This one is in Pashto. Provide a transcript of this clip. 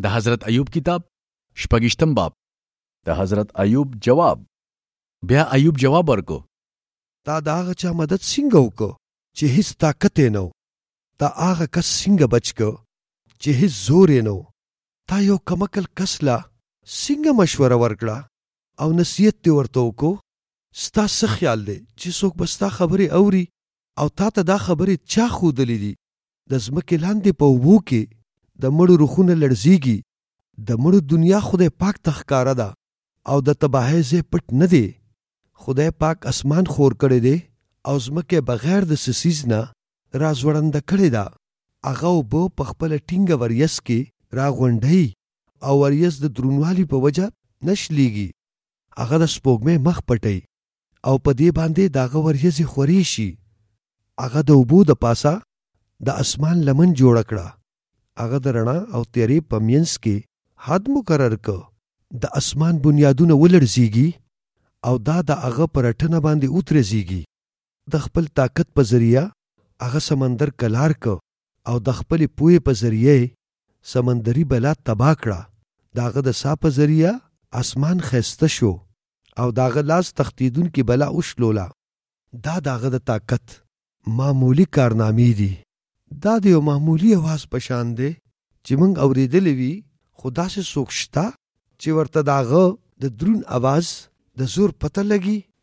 د حضرت ایوب کتاب 28 باب. د حضرت ایوب جواب. بیا ایوب جواب ورکو: تا د هغه چا مدد څنګه وکړو چې هیڅ طاقت یې نه و؟ تا هغه کس څنګه بچ کړو چې هیڅ زور یې نه و؟ تا یو کمکل کس لا څنګه مشوره ورکړه او نصیحت دې ورته وکړو؟ ستا څه خیال دی چې څوک به ستا خبرې اوري او تا ته دا خبرې چا ښودلې دي؟ د ځمکې لاندې په اوبو کې د مړو روحونه لړزیږي. د مړو دنیا خدای پاک ته ښکاره ده او د تباهۍ ځای پټ نه دی. خدای پاک اسمان خور کړی دی او ځمکې بغیر د څه څیز نه راځوړنده کړې ده. هغه اوبه په خپله ټینګه وریځ کې راغونډوي او وریځ د دروندوالي په وجه نه شلیږي. هغه د سپوږمۍ مخ پټوي او په دې باندې د هغه وریځې خورې شي. هغه د اوبو د پاسه د اسمان لمن جوړه کړه. هغه د رڼا او تیارې په منځ کې حد مقرر کړ. د اسمان بنیادونه ولړزیږي او دا د هغه په رټنه باندې ودرېږي. د خپل طاقت په ذریعه هغه سمندر کلار کړ او د خپلې پوهې په ذریعه سمندري بلا تباه کړه. د هغه د سا په ذریعه اسمان ښایسته شو او د هغه لاس تښتېدونکې بلا وشلوله. دا د هغه د طاقت معمولی کارنامې دي. دا د یو معمولی اواز په شان دی چې موږ اورېدلی وي، خو داسې څوک شته چې ورته د هغه د دروند اواز د زور پته لګي؟